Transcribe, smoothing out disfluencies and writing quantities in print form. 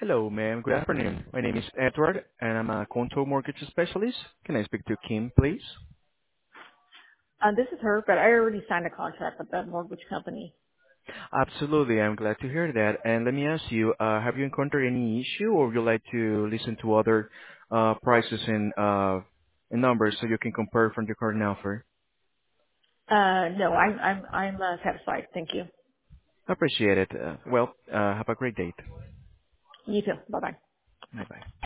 Hello, ma'am. Good afternoon. My name is Edward, and I'm a control mortgage specialist. Can I speak to Kim, please? This is her, but I already signed a contract with that mortgage company. Absolutely. I'm glad to hear that. And let me ask you, have you encountered any issue, or would you like to listen to other prices and numbers so you can compare from your current offer? No, I'm satisfied. Thank you. Appreciate it. Well, have a great day. You too. Bye bye. Bye-bye.